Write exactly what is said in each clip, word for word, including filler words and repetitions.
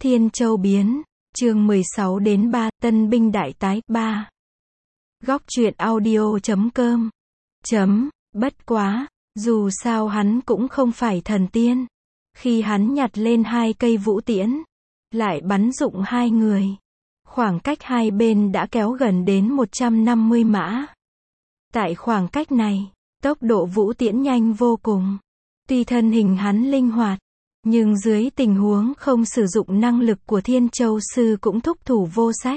Thiên Châu biến, chương mười sáu đến ba, Tân binh đại tái, ba. Góc truyện audio chấm com. Chấm, bất quá, dù sao hắn cũng không phải thần tiên. Khi hắn nhặt lên hai cây vũ tiễn, lại bắn dụng hai người. Khoảng cách hai bên đã kéo gần đến một trăm năm mươi mã. Tại khoảng cách này, tốc độ vũ tiễn nhanh vô cùng. Tuy thân hình hắn linh hoạt, nhưng dưới tình huống không sử dụng năng lực của Thiên Châu sư cũng thúc thủ vô sách.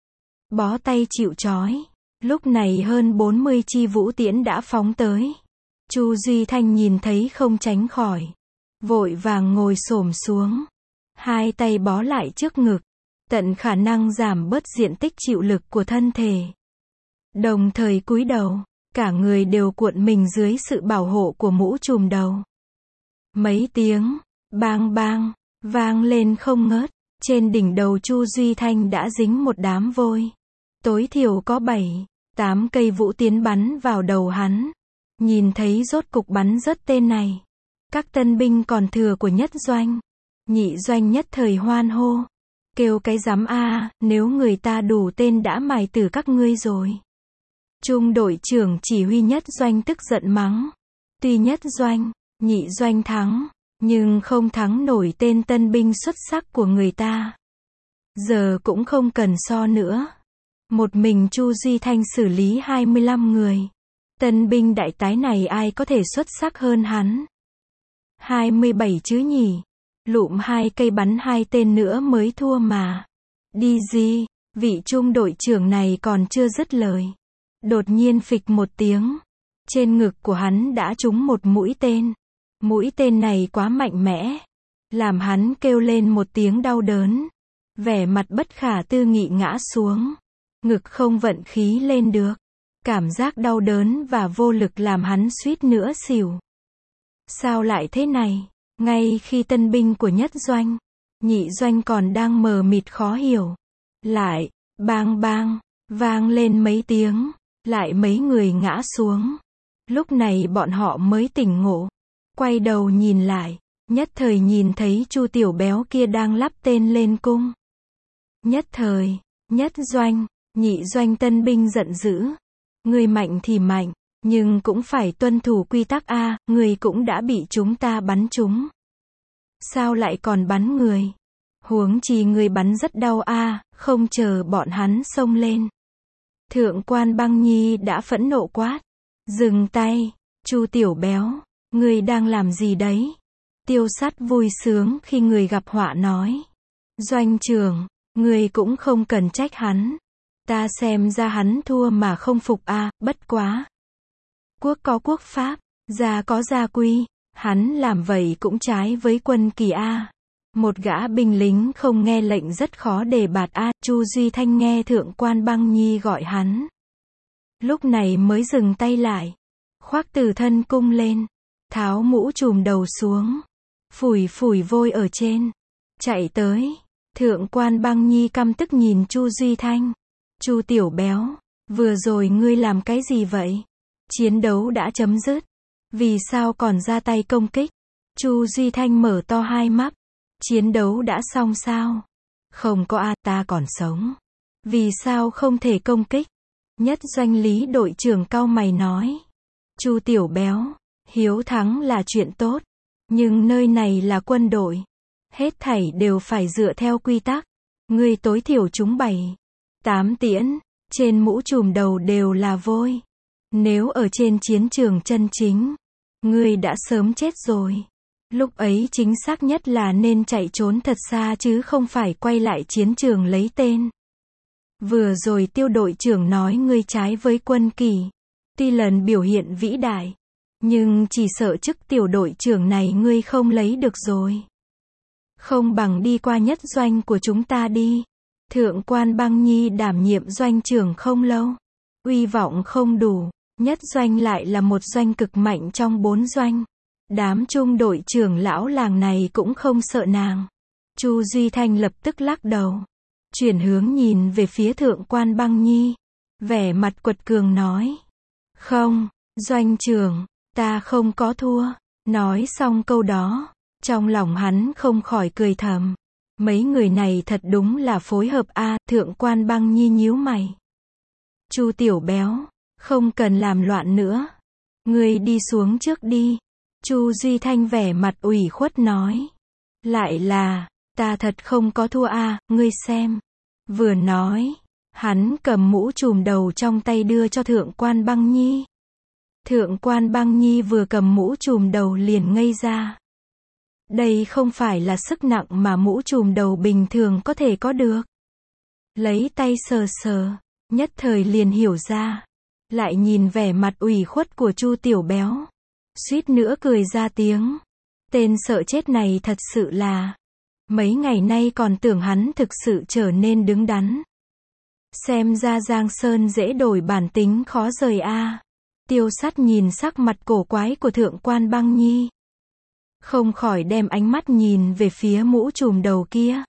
Bó tay chịu trói. Lúc này hơn bốn mươi chi vũ tiễn đã phóng tới. Chu Duy Thanh nhìn thấy không tránh khỏi, vội vàng ngồi xổm xuống, hai tay bó lại trước ngực, tận khả năng giảm bớt diện tích chịu lực của thân thể. Đồng thời cúi đầu, cả người đều cuộn mình dưới sự bảo hộ của mũ trùm đầu. Mấy tiếng bang bang vang lên không ngớt, trên đỉnh đầu Chu Duy Thanh đã dính một đám vôi. Tối thiểu có bảy, tám cây vũ tiễn bắn vào đầu hắn. Nhìn thấy rốt cục bắn rớt tên này, các tân binh còn thừa của nhất doanh, nhị doanh nhất thời hoan hô, kêu cái rắm a, nếu người ta đủ tên đã mài tử các ngươi rồi. Trung đội trưởng chỉ huy nhất doanh tức giận mắng, tuy nhất doanh, nhị doanh thắng, nhưng không thắng nổi tên tân binh xuất sắc của người ta. Giờ cũng không cần so nữa. Một mình Chu Duy Thanh xử lý hai mươi lăm người. Tân binh đại tái này ai có thể xuất sắc hơn hắn? hai mươi bảy chứ nhỉ? Lụm hai cây bắn hai tên nữa mới thua mà. Đi gì? Vị trung đội trưởng này còn chưa dứt lời. Đột nhiên phịch một tiếng. Trên ngực của hắn đã trúng một mũi tên. Mũi tên này quá mạnh mẽ, làm hắn kêu lên một tiếng đau đớn. Vẻ mặt bất khả tư nghị ngã xuống. Ngực không vận khí lên được. Cảm giác đau đớn và vô lực làm hắn suýt nữa xỉu. Sao lại thế này? Ngay khi tân binh của nhất doanh, nhị doanh còn đang mờ mịt khó hiểu. Lại, bang bang, vang lên mấy tiếng, lại mấy người ngã xuống. Lúc này bọn họ mới tỉnh ngộ. Quay đầu nhìn lại, nhất thời nhìn thấy Chu Tiểu Béo kia đang lắp tên lên cung. Nhất thời, nhất doanh, nhị doanh tân binh giận dữ. Người mạnh thì mạnh, nhưng cũng phải tuân thủ quy tắc a, người cũng đã bị chúng ta bắn trúng. Sao lại còn bắn người? Huống chi người bắn rất đau a, không chờ bọn hắn xông lên. Thượng quan Băng Nhi đã phẫn nộ quát. Dừng tay, Chu Tiểu Béo, người đang làm gì đấy? Tiêu Sắt vui sướng khi người gặp họa nói. Doanh trưởng, người cũng không cần trách hắn. Ta xem ra hắn thua mà không phục a, à, bất quá. Quốc có quốc pháp, gia có gia quy, hắn làm vậy cũng trái với quân kỳ a. À. Một gã binh lính không nghe lệnh rất khó đề bạt a, à. Chu Duy Thanh nghe Thượng quan Băng Nhi gọi hắn. Lúc này mới dừng tay lại, khoác từ thân cung lên, tháo mũ trùm đầu xuống, phủi phủi vôi ở trên, chạy tới. Thượng quan Băng Nhi căm tức nhìn Chu Duy Thanh. Chu Tiểu Béo, vừa rồi ngươi làm cái gì vậy? Chiến đấu đã chấm dứt, vì sao còn ra tay công kích? Chu Duy Thanh mở to hai mắt. Chiến đấu đã xong sao? Không có a, ta còn sống. Vì sao không thể công kích? Nhất doanh lý đội trưởng cau mày nói. Chu Tiểu Béo, hiếu thắng là chuyện tốt, nhưng nơi này là quân đội, hết thảy đều phải dựa theo quy tắc. Ngươi tối thiểu trúng bảy, tám tiễn, trên mũ trùm đầu đều là vôi. Nếu ở trên chiến trường chân chính, ngươi đã sớm chết rồi. Lúc ấy chính xác nhất là nên chạy trốn thật xa chứ không phải quay lại chiến trường lấy tên. Vừa rồi Tiêu đội trưởng nói ngươi trái với quân kỳ. Tuy lần biểu hiện vĩ đại, nhưng chỉ sợ chức tiểu đội trưởng này ngươi không lấy được rồi. Không bằng đi qua nhất doanh của chúng ta đi. Thượng quan Băng Nhi đảm nhiệm doanh trưởng không lâu, uy vọng không đủ, nhất doanh lại là một doanh cực mạnh trong bốn doanh. Đám trung đội trưởng lão làng này cũng không sợ nàng. Chu Duy Thanh lập tức lắc đầu, chuyển hướng nhìn về phía Thượng quan Băng Nhi, vẻ mặt quật cường nói. Không, doanh trưởng, ta không có thua. Nói xong câu đó, trong lòng hắn không khỏi cười thầm. Mấy người này thật đúng là phối hợp a, Thượng quan Băng Nhi nhíu mày. Chu Tiểu Béo, không cần làm loạn nữa. Ngươi đi xuống trước đi. Chu Duy Thanh vẻ mặt ủy khuất nói. Lại là, ta thật không có thua a, ngươi xem. Vừa nói, hắn cầm mũ trùm đầu trong tay đưa cho Thượng quan Băng Nhi. Thượng quan Băng Nhi vừa cầm mũ trùm đầu liền ngây ra. Đây không phải là sức nặng mà mũ trùm đầu bình thường có thể có được. Lấy tay sờ sờ, nhất thời liền hiểu ra. Lại nhìn vẻ mặt ủy khuất của Chu Tiểu Béo. Suýt nữa cười ra tiếng. Tên sợ chết này thật sự là. Mấy ngày nay còn tưởng hắn thực sự trở nên đứng đắn. Xem ra Giang Sơn dễ đổi bản tính khó rời a. Tiêu Sắt nhìn sắc mặt cổ quái của Thượng quan Băng Nhi. Không khỏi đem ánh mắt nhìn về phía mũ trùm đầu kia.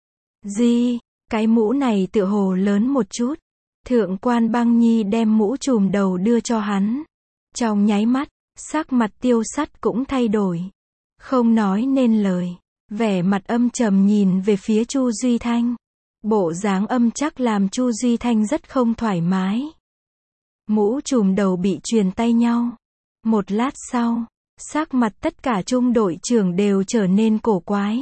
Gì, cái mũ này tựa hồ lớn một chút. Thượng quan Băng Nhi đem mũ trùm đầu đưa cho hắn. Trong nháy mắt, sắc mặt Tiêu Sắt cũng thay đổi. Không nói nên lời. Vẻ mặt âm trầm nhìn về phía Chu Duy Thanh. Bộ dáng âm chắc làm Chu Duy Thanh rất không thoải mái. Mũ trùm đầu bị truyền tay nhau. Một lát sau, sắc mặt tất cả trung đội trưởng đều trở nên cổ quái.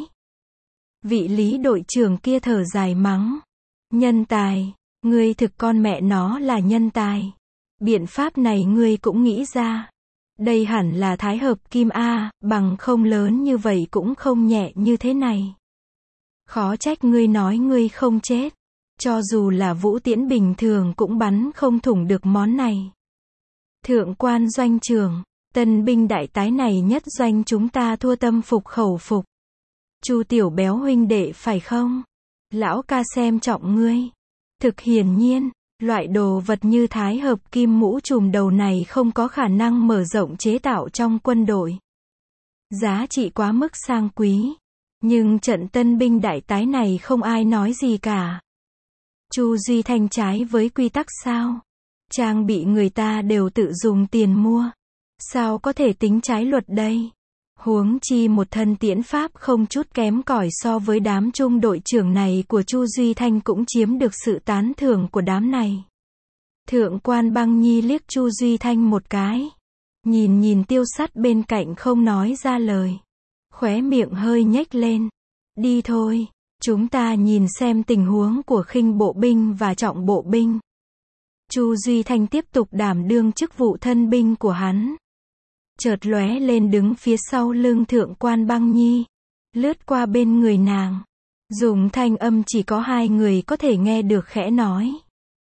Vị Lý đội trưởng kia thở dài mắng. Nhân tài, ngươi thực con mẹ nó là nhân tài. Biện pháp này ngươi cũng nghĩ ra. Đây hẳn là thái hợp kim A, bằng không lớn như vậy cũng không nhẹ như thế này. Khó trách ngươi nói ngươi không chết. Cho dù là vũ tiễn bình thường cũng bắn không thủng được món này. Thượng quan doanh trưởng, tân binh đại tái này nhất doanh chúng ta thua tâm phục khẩu phục. Chu Tiểu Béo huynh đệ phải không? Lão ca xem trọng ngươi. Thực hiển nhiên, loại đồ vật như thái hợp kim mũ trùm đầu này không có khả năng mở rộng chế tạo trong quân đội. Giá trị quá mức sang quý. Nhưng trận tân binh đại tái này không ai nói gì cả. Chu Duy Thanh trái với quy tắc sao? Trang bị người ta đều tự dùng tiền mua. Sao có thể tính trái luật đây? Huống chi một thân tiễn pháp không chút kém cỏi so với đám trung đội trưởng này của Chu Duy Thanh cũng chiếm được sự tán thưởng của đám này. Thượng quan Băng Nhi liếc Chu Duy Thanh một cái. Nhìn nhìn Tiêu Sắt bên cạnh không nói ra lời. Khóe miệng hơi nhếch lên. Đi thôi, chúng ta nhìn xem tình huống của khinh bộ binh và trọng bộ binh. Chu Duy Thanh tiếp tục đảm đương chức vụ thân binh của hắn. Chợt lóe lên đứng phía sau lưng Thượng quan Băng Nhi. Lướt qua bên người nàng. Dùng thanh âm chỉ có hai người có thể nghe được khẽ nói.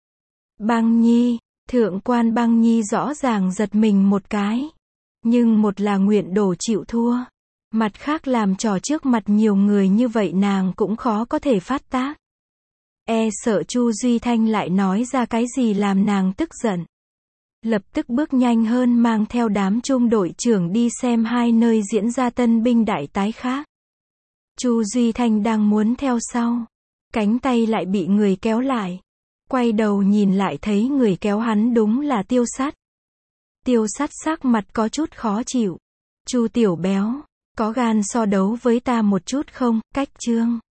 Băng Nhi, Thượng quan Băng Nhi rõ ràng giật mình một cái. Nhưng một là nguyện đổ chịu thua. Mặt khác làm trò trước mặt nhiều người như vậy nàng cũng khó có thể phát tác. E sợ Chu Duy Thanh lại nói ra cái gì làm nàng tức giận. Lập tức bước nhanh hơn mang theo đám trung đội trưởng đi xem hai nơi diễn ra tân binh đại tái khác. Chu Duy Thanh đang muốn theo sau. Cánh tay lại bị người kéo lại. Quay đầu nhìn lại thấy người kéo hắn đúng là Tiêu Sắt. Tiêu Sắt sắc mặt có chút khó chịu. Chu Tiểu Béo, có gan so đấu với ta một chút không? Cách chương